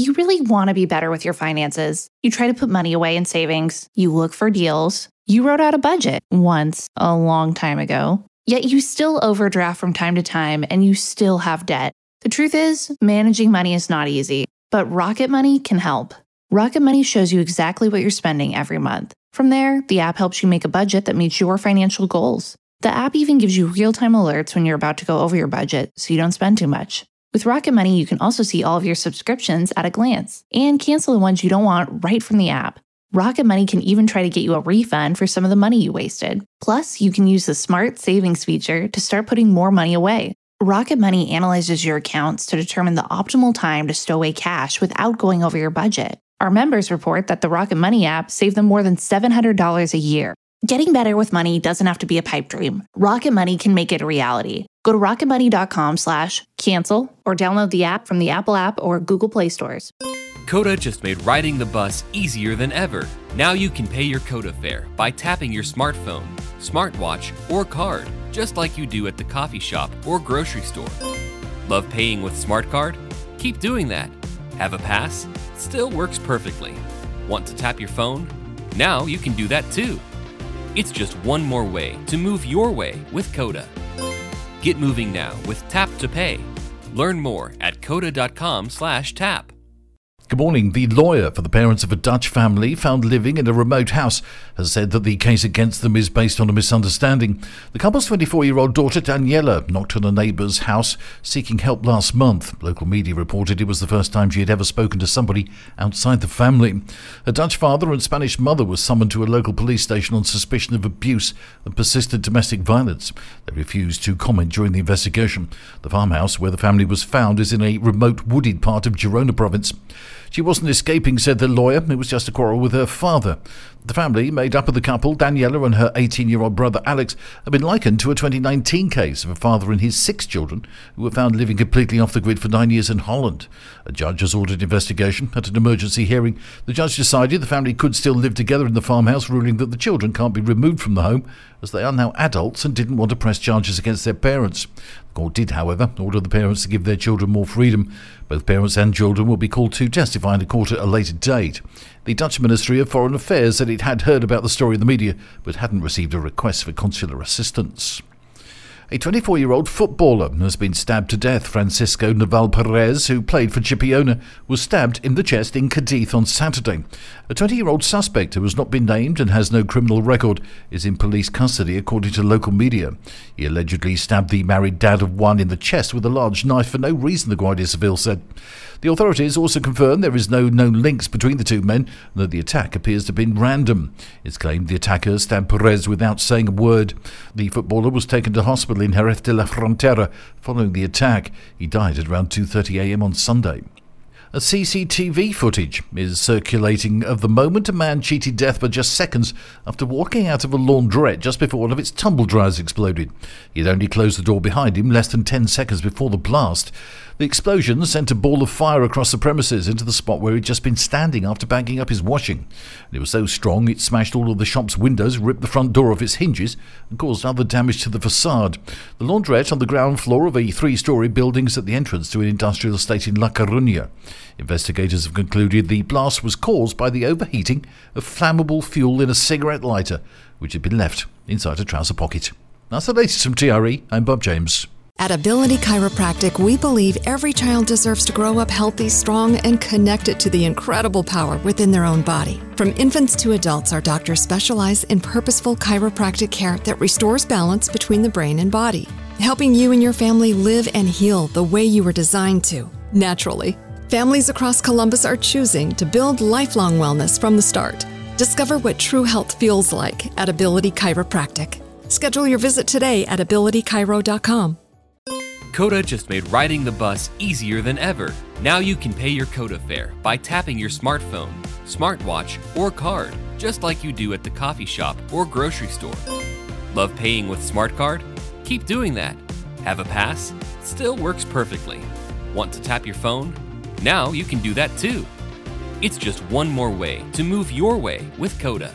You really want to be better with your finances. You try to put money away in savings. You look for deals. You wrote out a budget once, a long time ago. Yet you still overdraft from time to time and you still have debt. The truth is, managing money is not easy, but Rocket Money can help. Rocket Money shows you exactly what you're spending every month. From there, the app helps you make a budget that meets your financial goals. The app even gives you real-time alerts when you're about to go over your budget so you don't spend too much. With Rocket Money, you can also see all of your subscriptions at a glance and cancel the ones you don't want right from the app. Rocket Money can even try to get you a refund for some of the money you wasted. Plus, you can use the Smart Savings feature to start putting more money away. Rocket Money analyzes your accounts to determine the optimal time to stow away cash without going over your budget. Our members report that the Rocket Money app saved them more than $700 a year. Getting better with money doesn't have to be a pipe dream. Rocket Money can make it a reality. Go to rocketmoney.com/cancel or download the app from the Apple App or Google Play stores. Coda just made riding the bus easier than ever. Now you can pay your Coda fare by tapping your smartphone, smartwatch, or card, just like you do at the coffee shop or grocery store. Love paying with Smart Card? Keep doing that. Have a pass? Still works perfectly. Want to tap your phone? Now you can do that too. It's just one more way to move your way with Coda. Get moving now with Tap to Pay. Learn more at coda.com/tap. Good morning. The lawyer for the parents of a Dutch family found living in a remote house has said that the case against them is based on a misunderstanding. The couple's 24-year-old daughter, Daniela, knocked on a neighbour's house seeking help last month. Local media reported it was the first time she had ever spoken to somebody outside the family. Her Dutch father and Spanish mother were summoned to a local police station on suspicion of abuse and persistent domestic violence. They refused to comment during the investigation. The farmhouse where the family was found is in a remote wooded part of Girona province. She wasn't escaping, said the lawyer. It was just a quarrel with her father. The family, made up of the couple, Daniela and her 18-year-old brother Alex, have been likened to a 2019 case of a father and his 6 children who were found living completely off the grid for 9 years in Holland. A judge has ordered investigation. At an emergency hearing, the judge decided the family could still live together in the farmhouse, ruling that the children can't be removed from the home as they are now adults and didn't want to press charges against their parents. The court did, however, order the parents to give their children more freedom. Both parents and children will be called to testify in the court at a later date. The Dutch Ministry of Foreign Affairs said it had heard about the story in the media but hadn't received a request for consular assistance. A 24-year-old footballer has been stabbed to death. Francisco Naval Perez, who played for Chipiona, was stabbed in the chest in Cadiz on Saturday. A 20-year-old suspect who has not been named and has no criminal record is in police custody, according to local media. He allegedly stabbed the married dad of one in the chest with a large knife for no reason, the Guardia Civil said. The authorities also confirmed there is no known links between the two men and that the attack appears to have been random. It's claimed the attacker stabbed Perez without saying a word. The footballer was taken to hospital in Jerez de la Frontera following the attack. He died at around 2:30 a.m. on Sunday. A CCTV footage is circulating of the moment a man cheated death by just seconds after walking out of a laundrette just before one of its tumble dryers exploded. He had only closed the door behind him less than 10 seconds before the blast. The explosion sent a ball of fire across the premises into the spot where he'd just been standing after bagging up his washing. And it was so strong it smashed all of the shop's windows, ripped the front door off its hinges and caused other damage to the facade. The laundrette on the ground floor of a 3-storey building is at the entrance to an industrial estate in La Coruña. Investigators have concluded the blast was caused by the overheating of flammable fuel in a cigarette lighter, which had been left inside a trouser pocket. That's the latest from TRE. I'm Bob James. At Ability Chiropractic, we believe every child deserves to grow up healthy, strong, and connected to the incredible power within their own body. From infants to adults, our doctors specialize in purposeful chiropractic care that restores balance between the brain and body, helping you and your family live and heal the way you were designed to, naturally. Families across Columbus are choosing to build lifelong wellness from the start. Discover what true health feels like at Ability Chiropractic. Schedule your visit today at abilitychiro.com. Coda just made riding the bus easier than ever. Now you can pay your Coda fare by tapping your smartphone, smartwatch, or card, just like you do at the coffee shop or grocery store. Love paying with Smart Card? Keep doing that. Have a pass? Still works perfectly. Want to tap your phone? Now you can do that too. It's just one more way to move your way with Coda.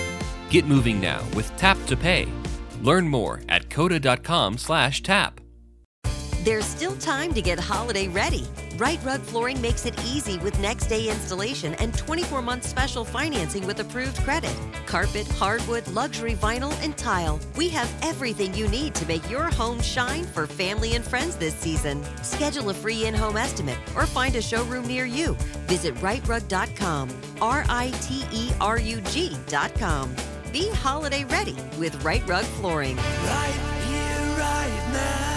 Get moving now with Tap to Pay. Learn more at coda.com/tap. There's still time to get holiday ready. Right Rug Flooring makes it easy with next-day installation and 24-month special financing with approved credit. Carpet, hardwood, luxury vinyl, and tile. We have everything you need to make your home shine for family and friends this season. Schedule a free in-home estimate or find a showroom near you. Visit rightrug.com, RITERUG.com. Be holiday ready with Right Rug Flooring. Right here, right now.